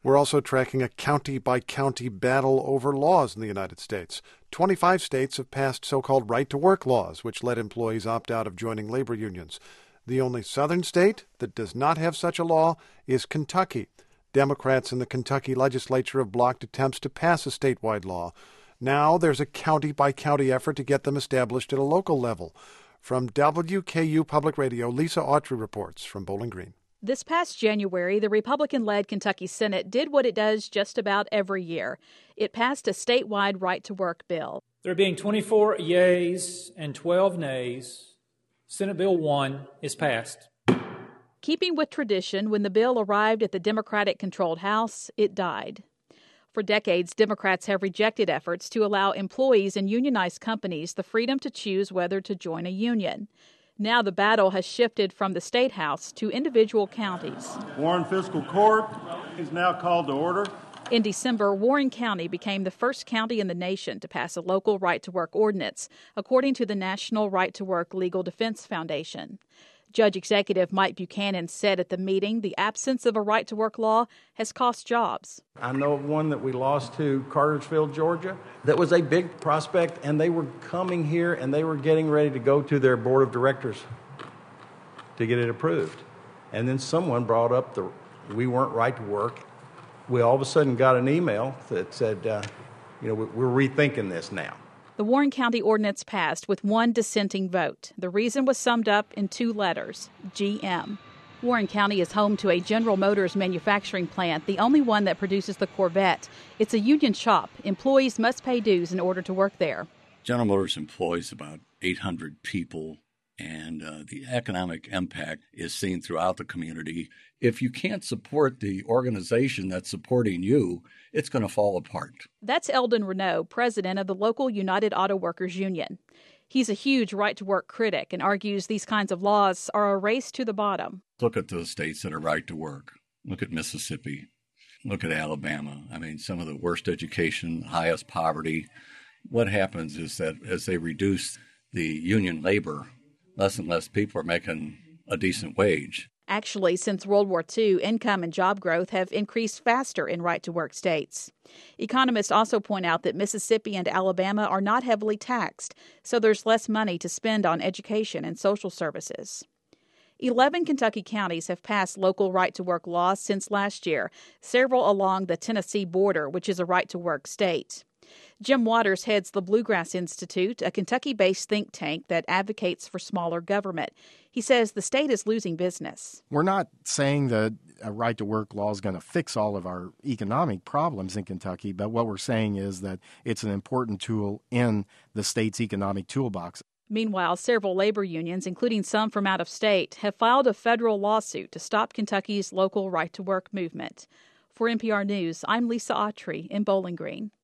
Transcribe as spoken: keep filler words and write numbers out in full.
We're also tracking a county-by-county battle over laws in the United States. twenty-five states have passed so-called right-to-work laws, which let employees opt out of joining labor unions. The only southern state that does not have such a law is Kentucky. Democrats in the Kentucky legislature have blocked attempts to pass a statewide law. Now there's a county-by-county effort to get them established at a local level. From W K U Public Radio, Lisa Autry reports from Bowling Green. This past January, the Republican-led Kentucky Senate did what it does just about every year. It passed a statewide right-to-work bill. There being twenty-four yeas and twelve nays, Senate Bill one is passed. Keeping with tradition, when the bill arrived at the Democratic-controlled House, it died. For decades, Democrats have rejected efforts to allow employees in unionized companies the freedom to choose whether to join a union. Now the battle has shifted from the State House to individual counties. Warren Fiscal Court is now called to order. In December, Warren County became the first county in the nation to pass a local right-to-work ordinance, according to the National Right-to-Work Legal Defense Foundation. Judge Executive Mike Buchanan said at the meeting the absence of a right-to-work law has cost jobs. I know of one that we lost to Cartersville, Georgia, that was a big prospect, and they were coming here and they were getting ready to go to their board of directors to get it approved. And then someone brought up the we weren't right to work. We all of a sudden got an email that said, uh, you know, we're rethinking this now. The Warren County ordinance passed with one dissenting vote. The reason was summed up in two letters, G M. Warren County is home to a General Motors manufacturing plant, the only one that produces the Corvette. It's a union shop. Employees must pay dues in order to work there. General Motors employs about eight hundred people, and uh, the economic impact is seen throughout the community. If you can't support the organization that's supporting you, it's going to fall apart. That's Eldon Renault, president of the local United Auto Workers Union. He's a huge right-to-work critic and argues these kinds of laws are a race to the bottom. Look at those states that are right to work. Look at Mississippi. Look at Alabama. I mean, some of the worst education, highest poverty. What happens is that as they reduce the union labor, less and less people are making a decent wage. Actually, since World War Two, income and job growth have increased faster in right-to-work states. Economists also point out that Mississippi and Alabama are not heavily taxed, so there's less money to spend on education and social services. Eleven Kentucky counties have passed local right-to-work laws since last year, several along the Tennessee border, which is a right-to-work state. Jim Waters heads the Bluegrass Institute, a Kentucky-based think tank that advocates for smaller government. He says the state is losing business. We're not saying that a right-to-work law is going to fix all of our economic problems in Kentucky, but what we're saying is that it's an important tool in the state's economic toolbox. Meanwhile, several labor unions, including some from out of state, have filed a federal lawsuit to stop Kentucky's local right-to-work movement. For N P R News, I'm Lisa Autry in Bowling Green.